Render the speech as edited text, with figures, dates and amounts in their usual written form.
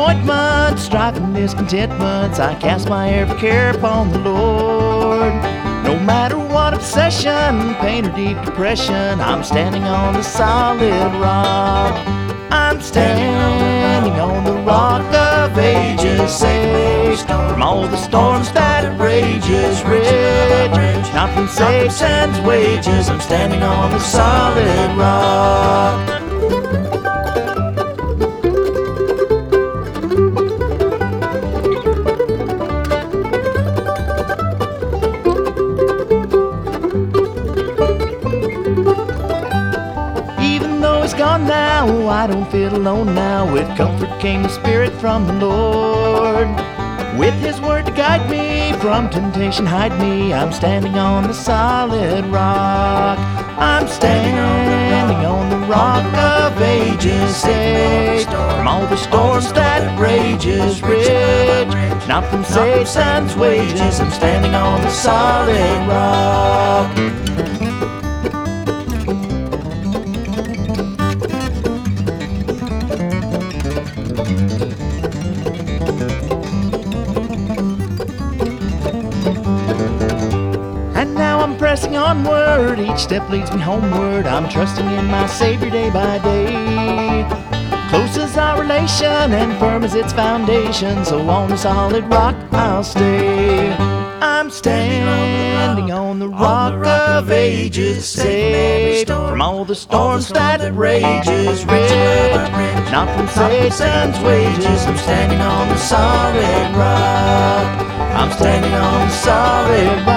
disappointments, strife and discontentments, I cast my every care upon the Lord. No matter what obsession, pain or deep depression, I'm standing on the solid rock. I'm standing on the rock of ages, saved from all the storms that rages rage, not from Satan's wages. I'm standing on the solid rock. Gone now, I don't feel alone now. With comfort came the Spirit from the Lord. With His word to guide me, from temptation hide me. I'm standing on the solid rock. I'm standing on the rock of ages, saved from all the storms that rages rage, not from Satan's wages. I'm standing on the solid rock. And now I'm pressing onward, each step leads me homeward. I'm trusting in my Savior day by day. Close is our relation and firm is its foundation, so on the solid rock I'll stay. I'm standing on the rock of ages, saved from all the storms that rages rage, not from Satan's wages. I'm standing on the solid rock. I'm standing on the solid rock.